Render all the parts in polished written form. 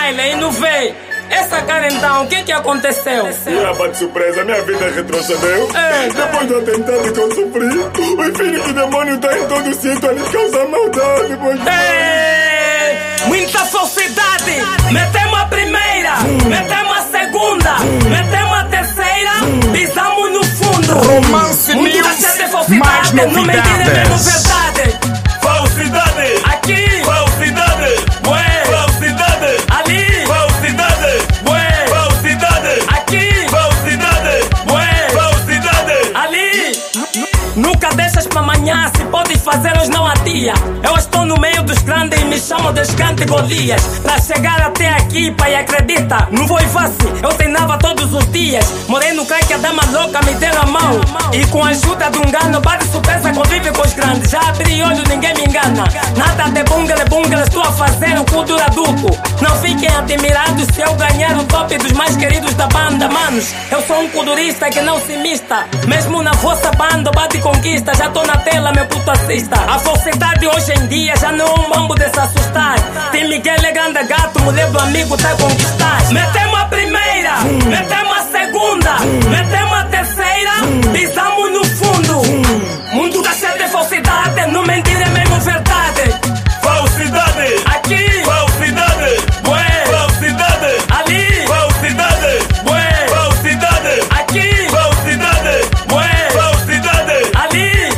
Naila, inovei. Essa cara então, o que aconteceu? De surpresa, minha vida retrocedeu. Depois do atentado que eu sofri, o infinito demônio tá em todo sítio a lhe causar maldade. Muita falsidade. Metemos a primeira, metemos a segunda, metemos a terceira, pisamos no fundo. Romance Mundo News, tá cheio de falsidade, mais não mentira, é mesmo novidades. verdade. Falsidade, Aqui, falsidade, ué, falsidade, ali, falsidade, ué, falsidade, aqui, falsidade, ué, falsidade. ali. Nunca deixas pra amanhã, se podes fazer hoje não adia. Eu estou no meio dos grandes e me chamam de gigante Golias. Pra chegar até aqui, pai, acredita, não foi fácil, eu treinava todos os dias. Morei no crack, a dama louca me deu a mão. E com a ajuda de um gano, bate surpresa, convive com os grandes. Já abri olho, ninguém me engana. Nada de bungle, estou a fazer o cu duraduco. Não fiquem admirados se eu ganhar o top dos mais queridos da banda. Manos, eu sou um culturista que não se mista. Mesmo na vossa banda, bate conquista. Já tô na tela, meu puto assista. A falsidade hoje em dia já não é um mambo de se assustar. Tem Miguel é grande gato, mulher do amigo tá a conquistar. Metemos a primeira, metemos a segunda, metemos a terceira, pisamos no fundo. Mundo tá cheio de falsidade, não mentir é mesmo verdade. Falsidade, Aqui, falsidade, ué, falsidade, ali, falsidade, ué, falsidade, aqui, falsidade, ué, falsidade. ali.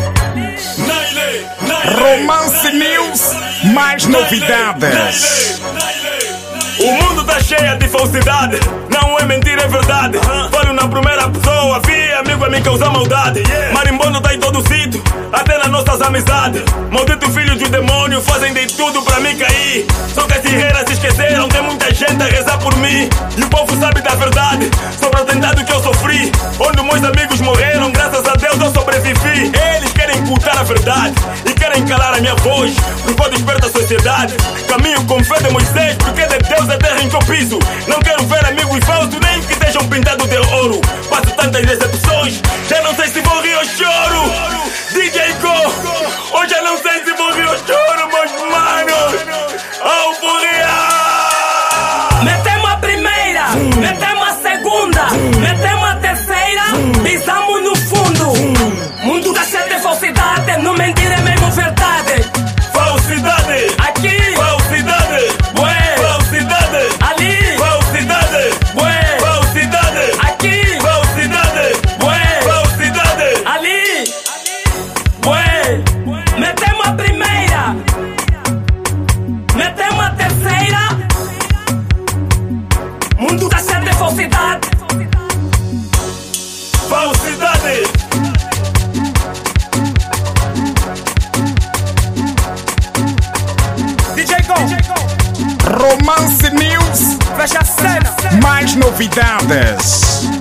Romance News, mais novidades. O mundo tá cheio de falsidade, não é mentira, é verdade. Falo na primeira pessoa, vi amigo a me causar maldade. Marimbondo tá em todo sítio, até nas nossas amizades. Maldito filho de demônio, fazem de tudo pra mim cair. Só que as guerreiras se esqueceram, tem muita gente a rezar por mim. E o povo sabe da verdade, sobre o atentado que eu sofri. Onde meus amigos morreram, graças a Deus eu sobrevivi. Eles querem ocultar a verdade e querem calar a minha voz, porque eu desperto a sociedade. Caminho com fé de Moisés, porque de Deus é terra em que eu piso. Não quero ver amigos falsos, nem que estejam pintados de ouro. Passo tantas decepções, já não sei se vou rir ou choro. DJ Go, hoje eu não sei se vou rir ou choro, meus manos. Alforria! Metemos a primeira, metemos a segunda, metemos a terceira, pisamos no fundo. Mundo tá cheio de falsidade, não mentir é mesmo verdade. Falsidade, Aqui, falsidade, ué, falsidade, ali, falsidade, ué, falsidade, aqui, falsidade, ué, falsidade. ali, ué. Metemos a primeira, metemos a terceira. Mundo tá cheio de falsidade. Falsidade, DJ Go, Romance News, fecha a cena. mais novidades.